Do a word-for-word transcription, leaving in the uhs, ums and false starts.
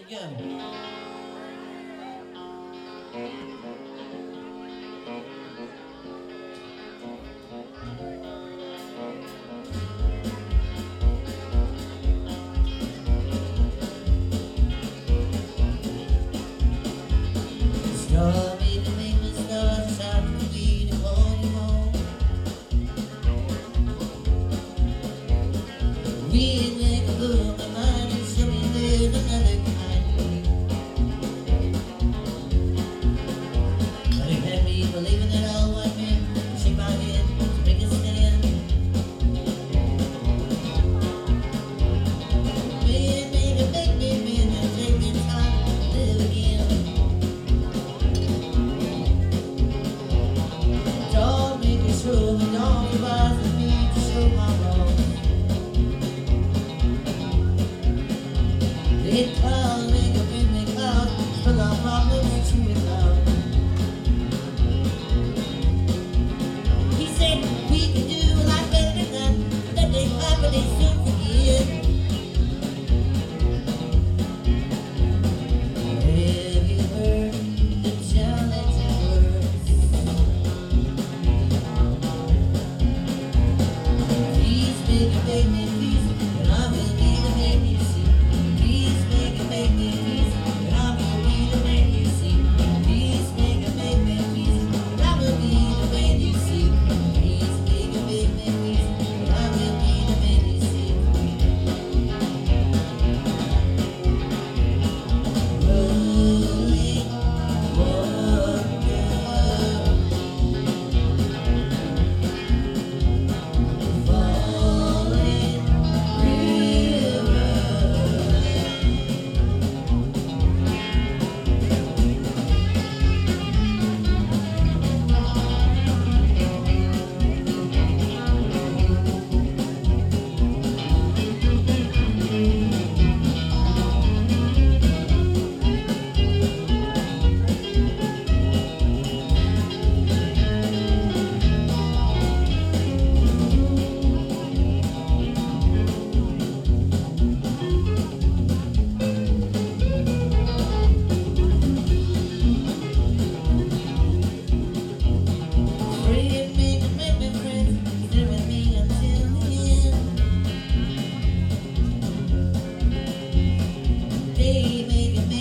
go. Star, baby, make me start shouting for me to call you home. Read like a book of mine and show me there's another kind. But it had me believing that all white men shake my head to make a stand. Man, make it, make me, man, and take me time to live again. Don't make it true, and don't advise me to show my wrong. It clouds, make a big, big cloud, full of problems to it loud. He said we can do a lot better than that, that they clap but they soon forget. Have you heard the challenging words? Please make it, make me peace, and I will be the man you see. Please make it, make me peace, and I will be the man you see. Please make it, make me peace, and I will be the man you see. Please make it, make me peace, and I will be the man you see. Rolling wonder, falling river. Friend, make it, make me friends, stay with me until the end. They make it,